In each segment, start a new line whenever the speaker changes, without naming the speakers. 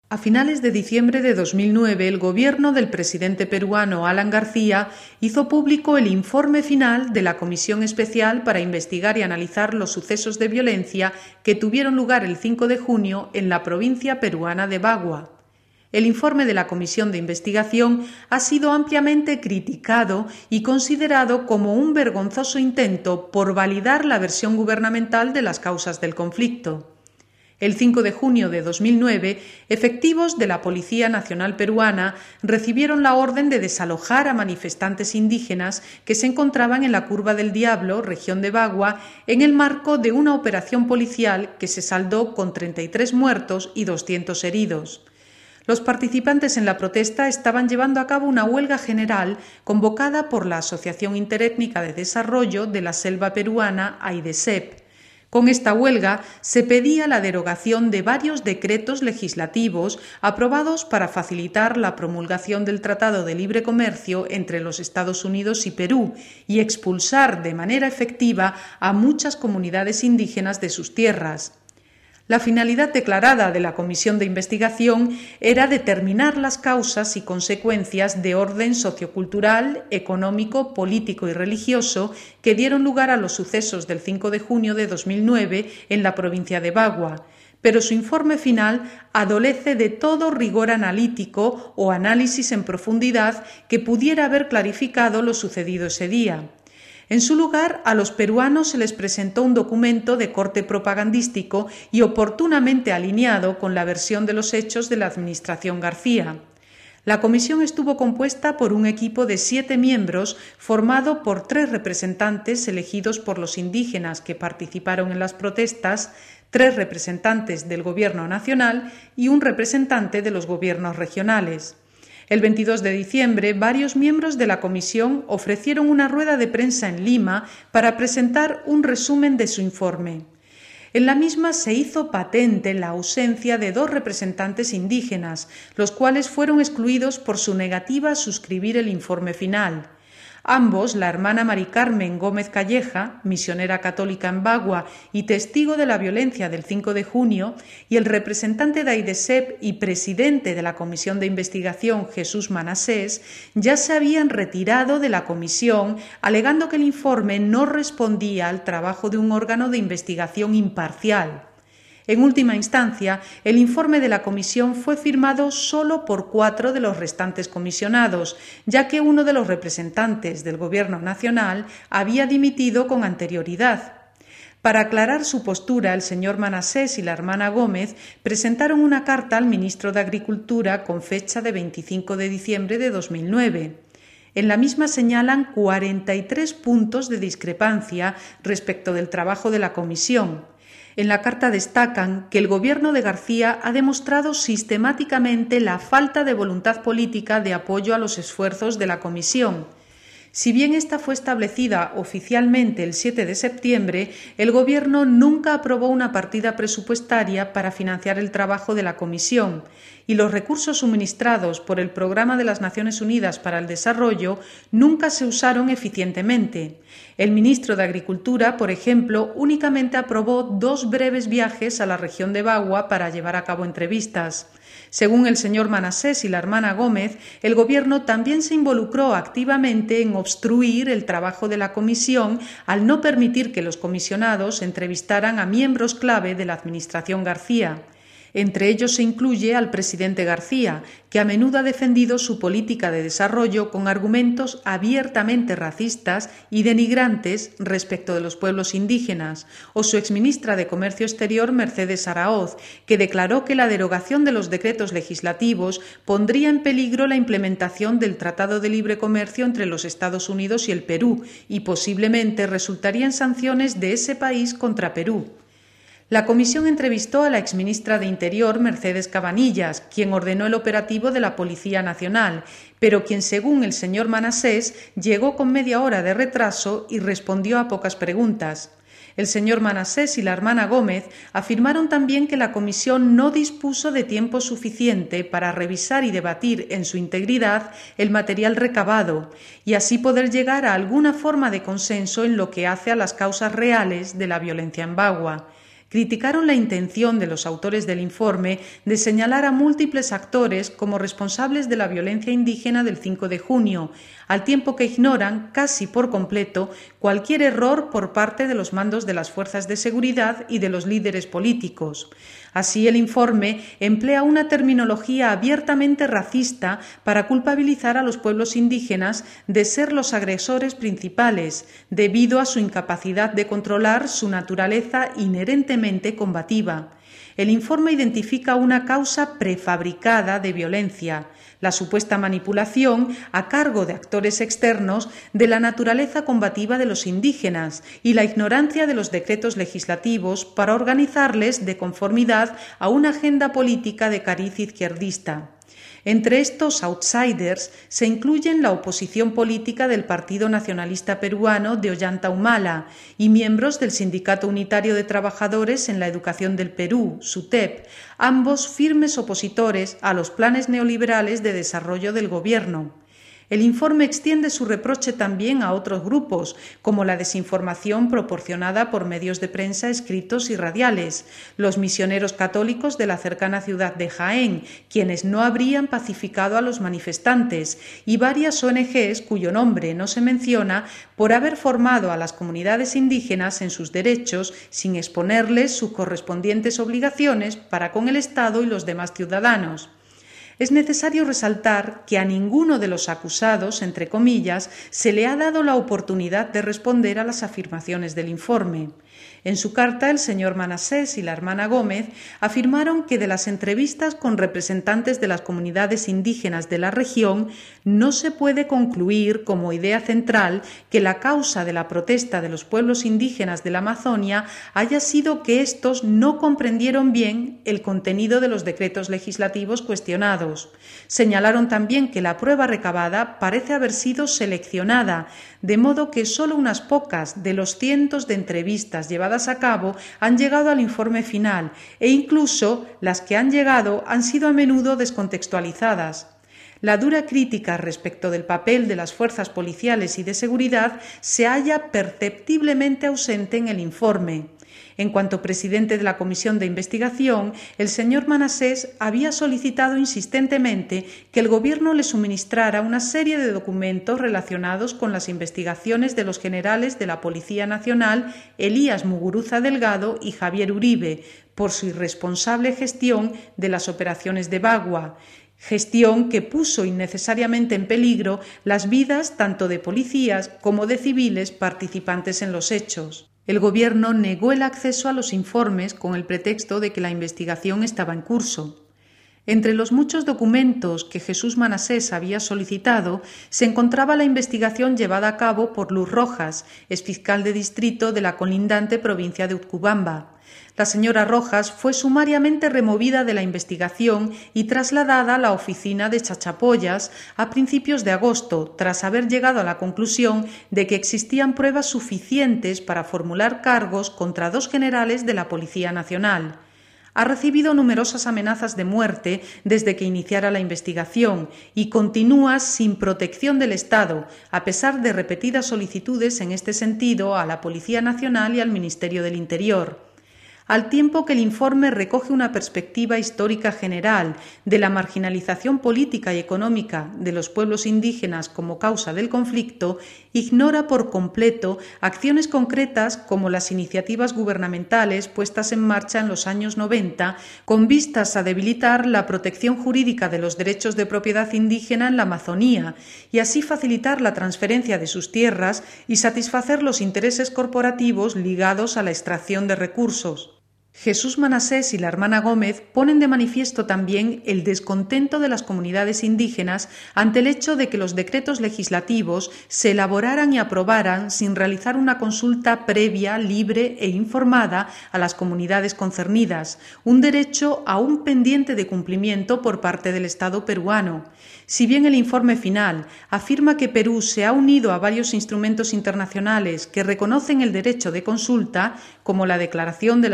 A finales de diciembre de 2009, el gobierno del presidente peruano Alan García hizo público el informe final de la Comisión Especial para investigar y analizar los sucesos de violencia que tuvieron lugar el 5 de junio en la provincia peruana de Bagua. El informe de la Comisión de Investigación ha sido ampliamente criticado y considerado como un vergonzoso intento por validar la versión gubernamental de las causas del conflicto. El 5 de junio de 2009, efectivos de la Policía Nacional Peruana recibieron la orden de desalojar a manifestantes indígenas que se encontraban en la Curva del Diablo, región de Bagua, en el marco de una operación policial que se saldó con 33 muertos y 200 heridos. Los participantes en la protesta estaban llevando a cabo una huelga general convocada por la Asociación Interétnica de Desarrollo de la Selva Peruana, AIDESEP. Con esta huelga se pedía la derogación de varios decretos legislativos aprobados para facilitar la promulgación del Tratado de Libre Comercio entre los Estados Unidos y Perú y expulsar de manera efectiva a muchas comunidades indígenas de sus tierras. La finalidad declarada de la Comisión de Investigación era determinar las causas y consecuencias de orden sociocultural, económico, político y religioso que dieron lugar a los sucesos del 5 de junio de 2009 en la provincia de Bagua, pero su informe final adolece de todo rigor analítico o análisis en profundidad que pudiera haber clarificado lo sucedido ese día. En su lugar, a los peruanos se les presentó un documento de corte propagandístico y oportunamente alineado con la versión de los hechos de la administración García. La comisión estuvo compuesta por un equipo de 7 miembros formado por 3 representantes elegidos por los indígenas que participaron en las protestas, 3 representantes del Gobierno nacional y un representante de los gobiernos regionales. El 22 de diciembre, varios miembros de la comisión ofrecieron una rueda de prensa en Lima para presentar un resumen de su informe. En la misma se hizo patente la ausencia de 2 representantes indígenas, los cuales fueron excluidos por su negativa a suscribir el informe final. Ambos, la hermana Mari Carmen Gómez Calleja, misionera católica en Bagua y testigo de la violencia del 5 de junio, y el representante de AIDESEP y presidente de la Comisión de Investigación, Jesús Manasés, ya se habían retirado de la comisión, alegando que el informe no respondía al trabajo de un órgano de investigación imparcial. En última instancia, el informe de la comisión fue firmado solo por 4 de los restantes comisionados, ya que uno de los representantes del Gobierno nacional había dimitido con anterioridad. Para aclarar su postura, el señor Manasés y la hermana Gómez presentaron una carta al ministro de Agricultura con fecha de 25 de diciembre de 2009. En la misma señalan 43 puntos de discrepancia respecto del trabajo de la comisión. En la carta destacan que el gobierno de García ha demostrado sistemáticamente la falta de voluntad política de apoyo a los esfuerzos de la comisión. Si bien esta fue establecida oficialmente el 7 de septiembre, el Gobierno nunca aprobó una partida presupuestaria para financiar el trabajo de la Comisión y los recursos suministrados por el Programa de las Naciones Unidas para el Desarrollo nunca se usaron eficientemente. El ministro de Agricultura, por ejemplo, únicamente aprobó 2 breves viajes a la región de Bagua para llevar a cabo entrevistas. Según el señor Manasés y la hermana Gómez, el Gobierno también se involucró activamente en obstruir el trabajo de la comisión al no permitir que los comisionados entrevistaran a miembros clave de la administración García. Entre ellos se incluye al presidente García, que a menudo ha defendido su política de desarrollo con argumentos abiertamente racistas y denigrantes respecto de los pueblos indígenas, o su exministra de Comercio Exterior, Mercedes Araoz, que declaró que la derogación de los decretos legislativos pondría en peligro la implementación del Tratado de Libre Comercio entre los Estados Unidos y el Perú y posiblemente resultaría en sanciones de ese país contra Perú. La comisión entrevistó a la exministra de Interior, Mercedes Cabanillas, quien ordenó el operativo de la Policía Nacional, pero quien, según el señor Manasés, llegó con media hora de retraso y respondió a pocas preguntas. El señor Manasés y la hermana Gómez afirmaron también que la comisión no dispuso de tiempo suficiente para revisar y debatir en su integridad el material recabado y así poder llegar a alguna forma de consenso en lo que hace a las causas reales de la violencia en Bagua. criticaron la intención de los autores del informe de señalar a múltiples actores como responsables de la violencia indígena del 5 de junio, al tiempo que ignoran casi por completo cualquier error por parte de los mandos de las fuerzas de seguridad y de los líderes políticos. Así, el informe emplea una terminología abiertamente racista para culpabilizar a los pueblos indígenas de ser los agresores principales, debido a su incapacidad de controlar su naturaleza inherentemente combativa. El informe identifica una causa prefabricada de violencia, la supuesta manipulación a cargo de actores externos de la naturaleza combativa de los indígenas y la ignorancia de los decretos legislativos para organizarles de conformidad a una agenda política de cariz izquierdista. Entre estos outsiders se incluyen la oposición política del Partido Nacionalista Peruano de Ollanta Humala y miembros del Sindicato Unitario de Trabajadores en la Educación del Perú, SUTEP, ambos firmes opositores a los planes neoliberales de desarrollo del gobierno. El informe extiende su reproche también a otros grupos, como la desinformación proporcionada por medios de prensa escritos y radiales, los misioneros católicos de la cercana ciudad de Jaén, quienes no habrían pacificado a los manifestantes, y varias ONGs cuyo nombre no se menciona por haber formado a las comunidades indígenas en sus derechos sin exponerles sus correspondientes obligaciones para con el Estado y los demás ciudadanos. Es necesario resaltar que a ninguno de los acusados, entre comillas, se le ha dado la oportunidad de responder a las afirmaciones del informe. En su carta, el señor Manassés y la hermana Gómez afirmaron que de las entrevistas con representantes de las comunidades indígenas de la región no se puede concluir como idea central que la causa de la protesta de los pueblos indígenas de la Amazonia haya sido que éstos no comprendieron bien el contenido de los decretos legislativos cuestionados. Señalaron también que la prueba recabada parece haber sido seleccionada, de modo que solo unas pocas de los cientos de entrevistas llevadas a cabo han llegado al informe final e incluso las que han llegado han sido a menudo descontextualizadas. La dura crítica respecto del papel de las fuerzas policiales y de seguridad se halla perceptiblemente ausente en el informe. En cuanto presidente de la Comisión de Investigación, el señor Manassés había solicitado insistentemente que el Gobierno le suministrara una serie de documentos relacionados con las investigaciones de los generales de la Policía Nacional Elías Muguruza Delgado y Javier Uribe por su irresponsable gestión de las operaciones de Bagua, gestión que puso innecesariamente en peligro las vidas tanto de policías como de civiles participantes en los hechos. El Gobierno negó el acceso a los informes con el pretexto de que la investigación estaba en curso. Entre los muchos documentos que Jesús Manassés había solicitado se encontraba la investigación llevada a cabo por Luz Rojas, exfiscal de distrito de la colindante provincia de Utcubamba. La señora Rojas fue sumariamente removida de la investigación y trasladada a la oficina de Chachapoyas a principios de agosto, tras haber llegado a la conclusión de que existían pruebas suficientes para formular cargos contra 2 generales de la Policía Nacional. Ha recibido numerosas amenazas de muerte desde que iniciara la investigación y continúa sin protección del Estado, a pesar de repetidas solicitudes en este sentido a la Policía Nacional y al Ministerio del Interior. Al tiempo que el informe recoge una perspectiva histórica general de la marginalización política y económica de los pueblos indígenas como causa del conflicto, ignora por completo acciones concretas como las iniciativas gubernamentales puestas en marcha en los años 90 con vistas a debilitar la protección jurídica de los derechos de propiedad indígena en la Amazonía y así facilitar la transferencia de sus tierras y satisfacer los intereses corporativos ligados a la extracción de recursos. Jesús Manassés y la hermana Gómez ponen de manifiesto también el descontento de las comunidades indígenas ante el hecho de que los decretos legislativos se elaboraran y aprobaran sin realizar una consulta previa, libre e informada a las comunidades concernidas, un derecho aún pendiente de cumplimiento por parte del Estado peruano. Si bien el informe final afirma que Perú se ha unido a varios instrumentos internacionales que reconocen el derecho de consulta, como la Declaración de las Naciones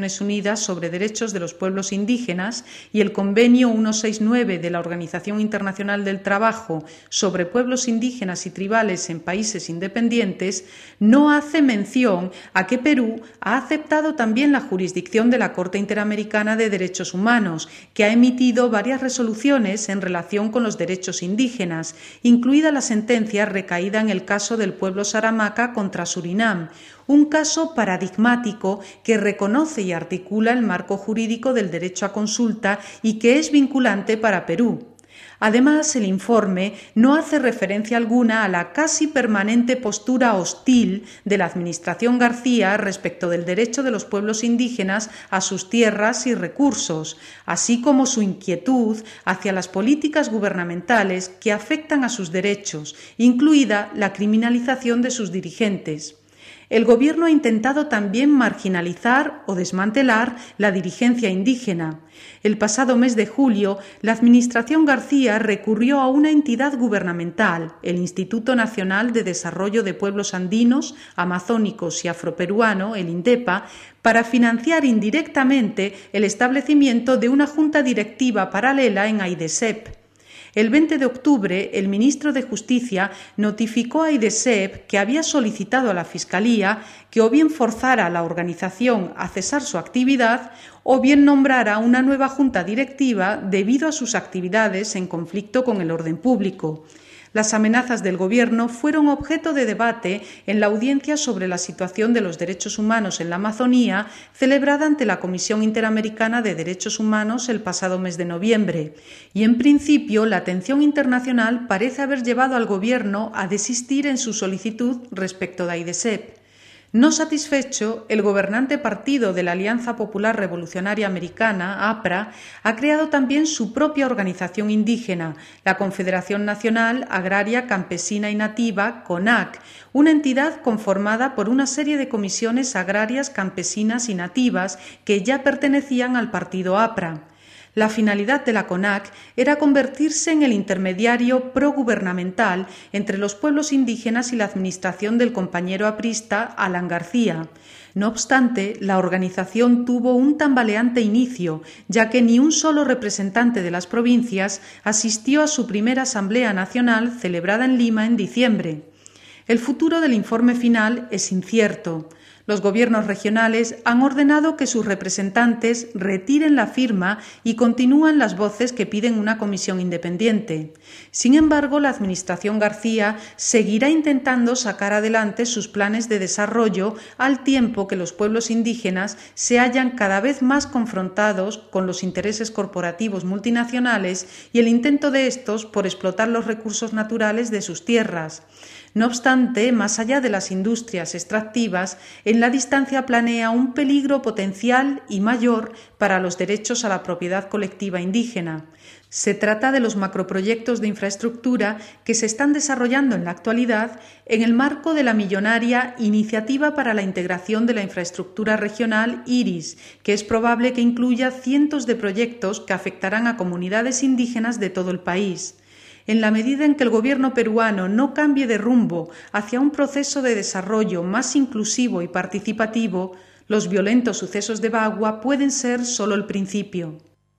Naciones Unidas sobre Derechos de los Pueblos Indígenas y el Convenio 169 de la Organización Internacional del Trabajo sobre pueblos indígenas y tribales en países independientes, no hace mención a que Perú ha aceptado también la jurisdicción de la Corte Interamericana de Derechos Humanos, que ha emitido varias resoluciones en relación con los derechos indígenas, incluida la sentencia recaída en el caso del pueblo Saramacca contra Surinam, un caso paradigmático que reconoce y articula el marco jurídico del derecho a consulta y que es vinculante para Perú. Además, el informe no hace referencia alguna a la casi permanente postura hostil de la Administración García respecto del derecho de los pueblos indígenas a sus tierras y recursos, así como su inquietud hacia las políticas gubernamentales que afectan a sus derechos, incluida la criminalización de sus dirigentes. El Gobierno ha intentado también marginalizar o desmantelar la dirigencia indígena. El pasado mes de julio, la Administración García recurrió a una entidad gubernamental, el Instituto Nacional de Desarrollo de Pueblos Andinos, Amazónicos y Afroperuano, el INDEPA, para financiar indirectamente el establecimiento de una junta directiva paralela en AIDESEP. El 20 de octubre, el ministro de Justicia notificó a AIDESEP que había solicitado a la Fiscalía que o bien forzara a la organización a cesar su actividad o bien nombrara una nueva junta directiva debido a sus actividades en conflicto con el orden público. Las amenazas del Gobierno fueron objeto de debate en la audiencia sobre la situación de los derechos humanos en la Amazonía, celebrada ante la Comisión Interamericana de Derechos Humanos el pasado mes de noviembre. Y en principio, la atención internacional parece haber llevado al Gobierno a desistir en su solicitud respecto de AIDESEP. No satisfecho, el gobernante partido de la Alianza Popular Revolucionaria Americana, APRA, ha creado también su propia organización indígena, la Confederación Nacional Agraria, Campesina y Nativa, CONAC, una entidad conformada por una serie de comisiones agrarias, campesinas y nativas que ya pertenecían al partido APRA. La finalidad de la CONAC era convertirse en el intermediario progubernamental entre los pueblos indígenas y la administración del compañero aprista Alan García. No obstante, la organización tuvo un tambaleante inicio, ya que ni un solo representante de las provincias asistió a su primera Asamblea Nacional celebrada en Lima en diciembre. El futuro del informe final es incierto. Los gobiernos regionales han ordenado que sus representantes retiren la firma y continúan las voces que piden una comisión independiente. Sin embargo, la Administración García seguirá intentando sacar adelante sus planes de desarrollo al tiempo que los pueblos indígenas se hallan cada vez más confrontados con los intereses corporativos multinacionales y el intento de estos por explotar los recursos naturales de sus tierras. No obstante, más allá de las industrias extractivas, en la distancia planea un peligro potencial y mayor para los derechos a la propiedad colectiva indígena. Se trata de los macroproyectos de infraestructura que se están desarrollando en la actualidad en el marco de la millonaria Iniciativa para la Integración de la Infraestructura Regional IRIS, que es probable que incluya cientos de proyectos que afectarán a comunidades indígenas de todo el país. En la medida en que el gobierno peruano no cambie de rumbo hacia un proceso de desarrollo más inclusivo y participativo, los violentos sucesos de Bagua pueden ser solo el principio.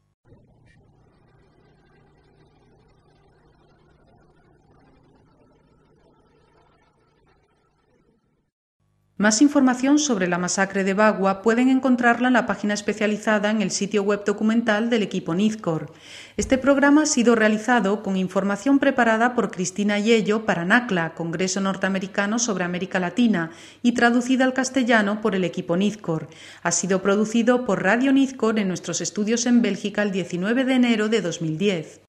Más información sobre la masacre de Bagua pueden encontrarla en la página especializada en el sitio web documental del equipo NIZCOR. Este programa ha sido realizado con información preparada por Cristina Yello para NACLA, Congreso Norteamericano sobre América Latina, y traducida al castellano por el equipo NIZCOR. Ha sido producido por Radio NIZCOR en nuestros estudios en Bélgica el 19 de enero de 2010.